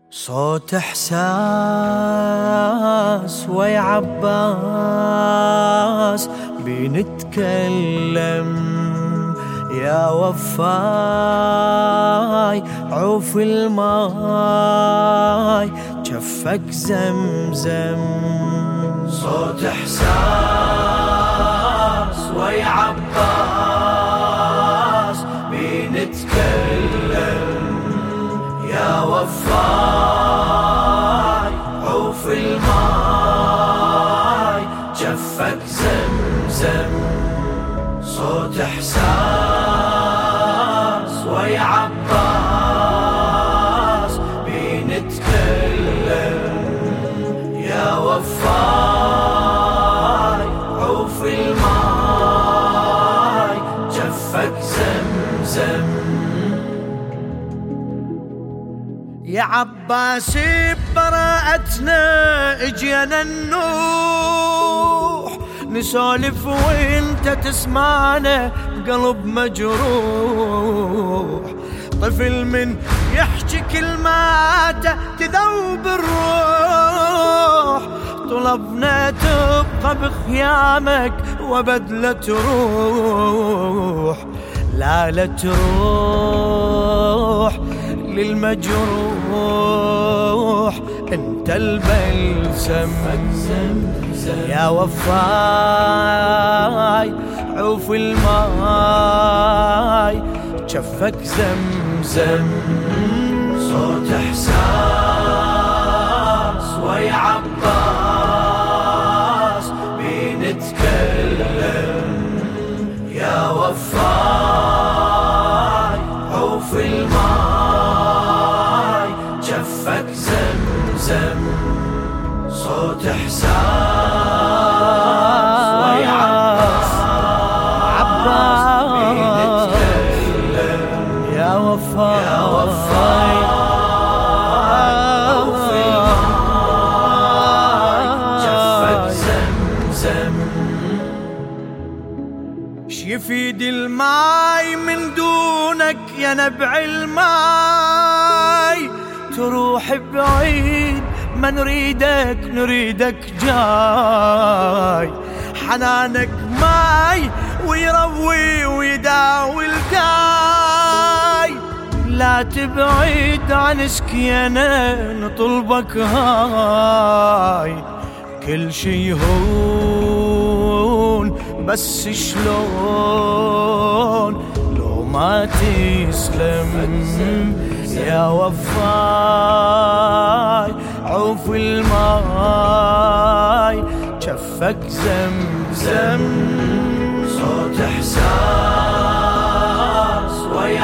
صوت إحساس ويا عباس بنتكلم يا وفاي عوف الماي جفك زمزم. صوت إحساس ويا عباس بنتكلم يا وفاي عوف الماي جفك زمزم. صوت إحساس ويا عباس بنتكلم يا وفاي عوف الماي جفك زمزم. يا عباس براءتنا اجينا النوح نسولف وانت تسمعنا بقلب مجروح. طفل من يحكي كلماته تذوب الروح. طلبنا تبقى بخيامك وابد لا تروح. لا تروح للمجروح انت البلسم يا وفاي عوف الماي جفك زمزم. صوت إحساس ويا عباس بنتكلم يا وفاي عوف الماي جفك زمزم. صوت إحساس ويا عباس بنتكلم يا وفاي عوف الماي جفك زمزم. شيفيد الماي من دونك يا نبع الماي. تروح بعيد ما نريدك جاي. حنانك ماي ويروي ويداوي الجاي. لا تبعد عن سكينة نطلبك هاي. كل شي هون بس شلون لو ما تسلم يا وفاي عوف الماي جفك زمزم. صوت إحساس ويا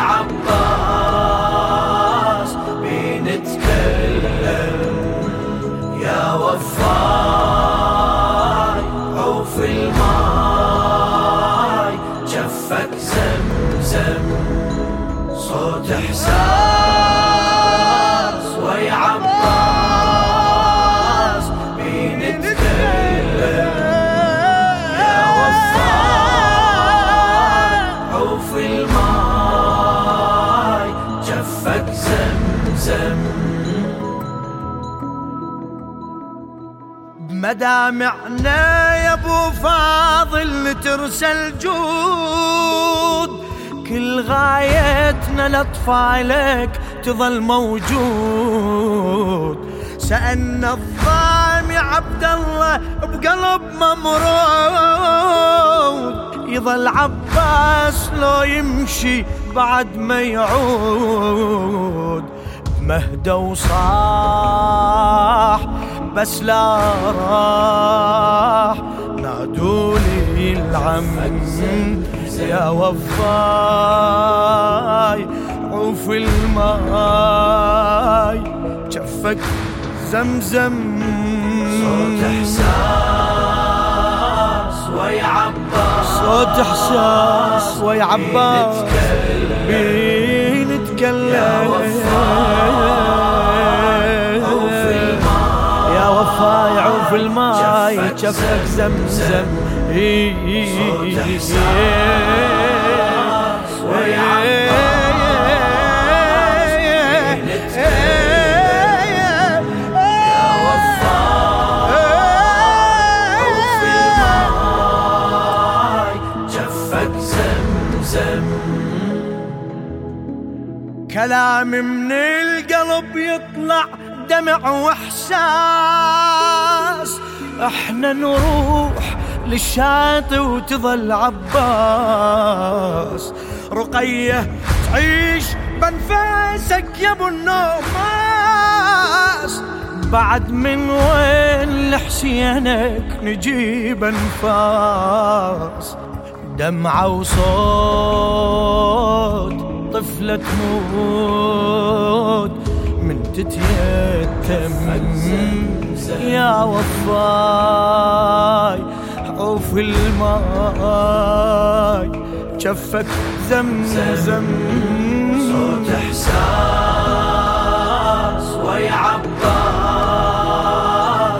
عباس بنتكلم يا وفاي عوف الماي جفك زمزم. صوت إحساس ويا عباس بنتكلم يا وفاي عوف الماي جفك زمزم. بمدامعنا يا ابو فاضل ترسل جود. كل غايتنا لأطفالك تظل موجود. سألنا الضامي عبد الله بقلب ممرود. يظل عباس لو يمشي بعد ما يعود. مهدى وصاح بس لا راح نادولي العم يا وفاي عوف الماي جفك زمزم. صوت إحساس ويا عباس. صوت إحساس ويا عباس بنتكلم يا وفاي عوف الماي جفك زمزم. صوت إحساس ويا عباس بنتكلم كلام من القلب يطلع دمع واحساس. احنا نروح للشاطئ وتظل عباس، رقية تعيش بنفاسك يا ابو النوماس. بعد من وين لحسينك نجيب انفاس؟ دمعة وصوت طفلة تموت من تتيتم يا وفاي. عوف الماي جفك زمزم، صوت احساس ويا عباس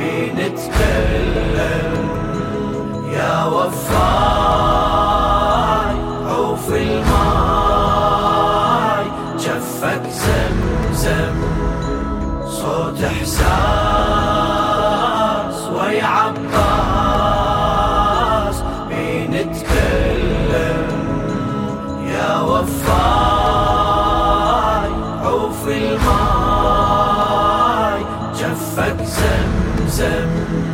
بنتكلم يا وفاي. عوف الماي جفك زمزم، صوت احساس ويا عباس بنتكلم يا وفاي. عوف الماي جفك زمزم.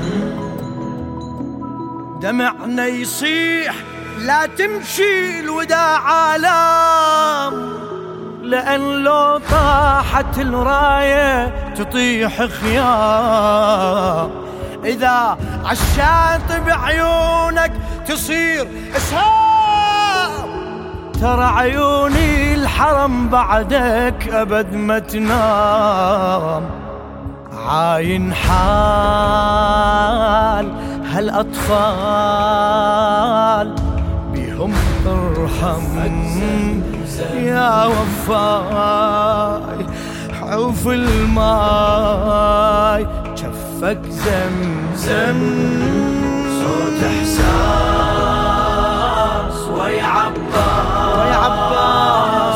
دمعنا يصيح لا تمشي الوداع عالم، لأن لو طاحت الراية تطيح خيام. إذا عالشاطئ بعيونك تصير إسهام، ترى عيوني الحرم بعدك أبد ما تنام. عاين حال هالأطفال بهم ارحم يا وفاي. عوف الماي جفك زمزم، صوت احساس ويا عباس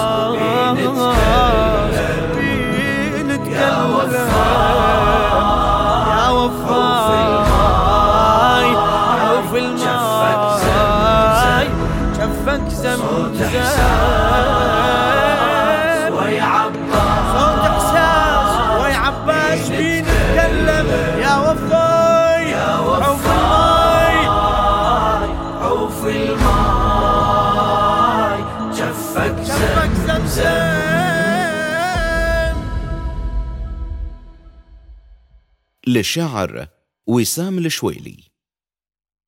بنتكلم يا وفاي. عوف الماي جفك زمزم، ويا عباس صوت احساس ويا عباس بنتكلم يا وفاي. عوف الماي عوف الماي جفك زمزم. للشاعر وسام الشويلي.